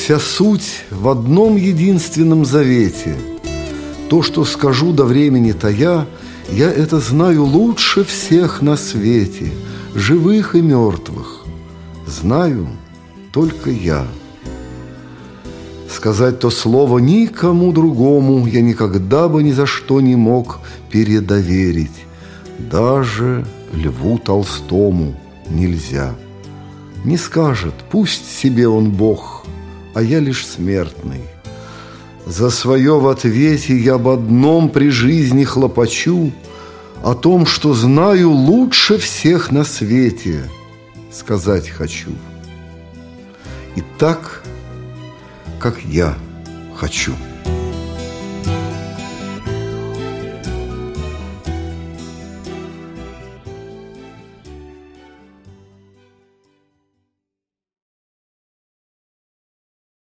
Вся суть в одном единственном завете. То, что скажу до времени-то я это знаю лучше всех на свете, живых и мертвых. Знаю только я. Сказать то слово никому другому я никогда бы ни за что не мог передоверить. Даже Льву Толстому нельзя. Не скажет, пусть себе он Бог, а я лишь смертный. За свое в ответе я об одном при жизни хлопочу, о том, что знаю лучше всех на свете, сказать хочу. И так, как я хочу.